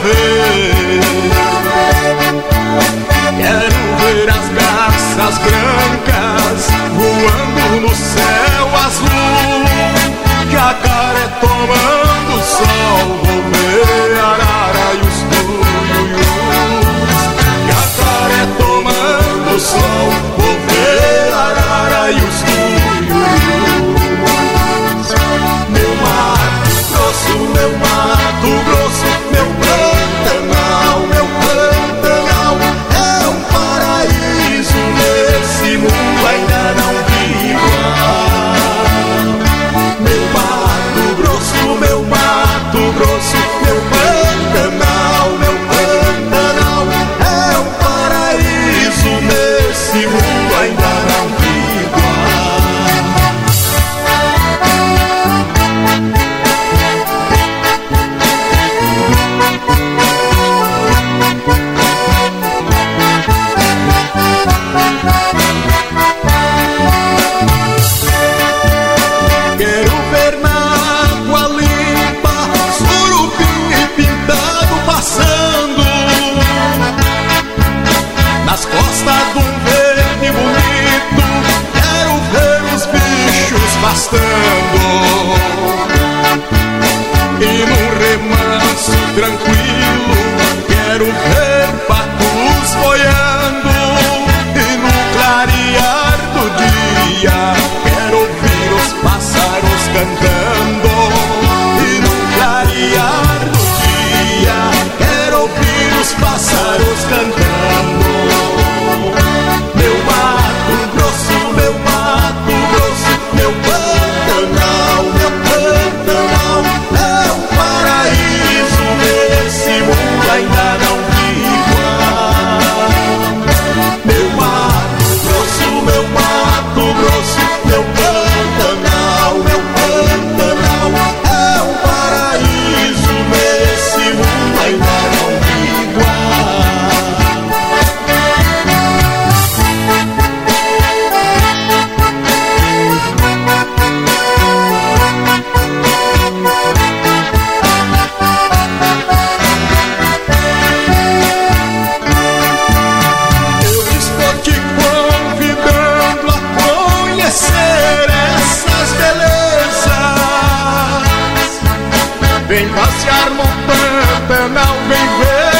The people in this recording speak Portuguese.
ver as garças brancas voando no céu azul. Jacaré tomando sol, vou ver a arara e os tuiuius. Jacaré tomando sol, vou ver a arara e os tuiuius. Meu Mato Grosso, meu Mato Grosso, meu Pantanal, meu Pantanal é um paraíso, nesse mundo ainda não vi igual. Meu Mato Grosso, meu Mato Grosso, meu Pantanal é um paraíso, nesse mundo ainda não vi igual. Quero ver na água limpa surubim e pintado passando nas costas de um verde bonito. Quero ver os bichos pastando e num remanso tranquilo. Quero ver patos boiando e no clarear do dia quero ouvir os pássaros cantando. E no clarear do dia quero ouvir os pássaros cantando. Meu Mato Grosso, meu Mato Grosso, meu Pantanal é um paraíso, nesse mundo ainda não vi igual. Meu Mato Grosso, meu Mato Grosso, meu Pantanal é um paraíso, nesse mundo ainda não vi igual. Eu estou te convidando a conhecer essas belezas. Vem passear no Pantanal, vem ver